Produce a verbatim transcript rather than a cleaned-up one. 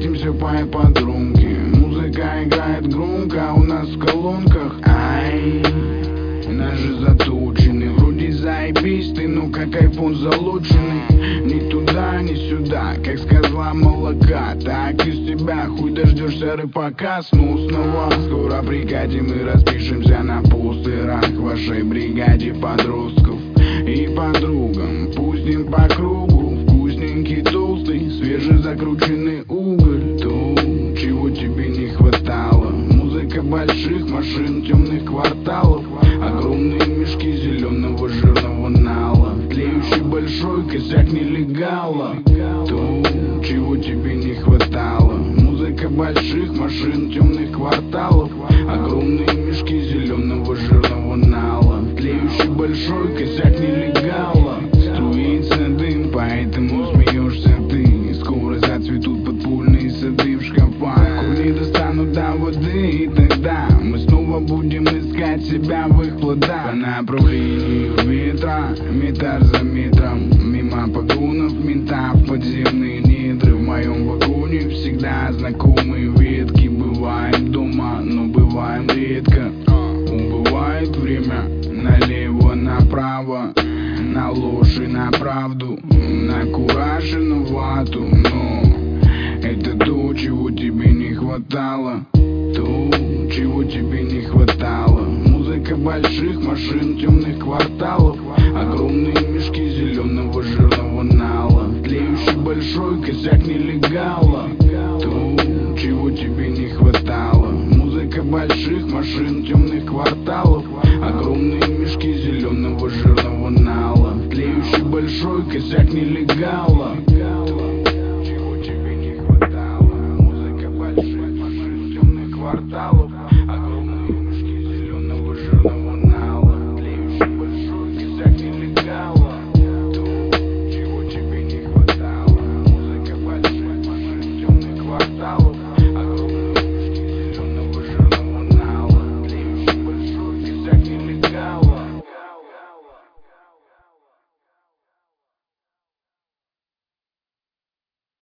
катимся по ипподрумке. Музыка играет громко, а у нас в колонках ай, наши заточены. Вроде заебись ты, но как айфон залоченный. Ни туда, ни сюда, как с козла молока. Так из тебя хуй дождешься рыбака. Снова, снова, скоро прикатим и распишемся на постерах вашей бригаде подростков и подругам. Пустим по кругу вкусненький, толстый, свежезакрученный уголь. То, чего тебе не хватало. Музыка больших машин, темных кварталов, огромные мешки зеленого жирного нала, тлеющий большой косяк нелегала. То, чего тебе не хватало. Музыка больших машин, темных кварталов, огромные мешки зеленого жирного нала, тлеющий большой косяк нелегала. Струится дым, поэтому смеешься ты. Скоро зацветут подпольные сады в шкафах. Кури достанут до воды, и тогда мы снова будем искать себя в их плодах. По направлению ветра, метр за метром, мимо погонов ментов, подземные недры. В моем вагоне всегда знакомые ветки. Бываем дома, но бываем редко. Убывает время налево, направо, на ложь и на правду, на кураж и на вату. Но это то, чего тебе не хватало. То, чего тебе не хватало. Музыка больших машин, темных кварталов, огромные мешки зеленого жирного нала, тлеющий большой косяк нелегала. То, чего тебе не хватало. Музыка больших машин, темных кварталов,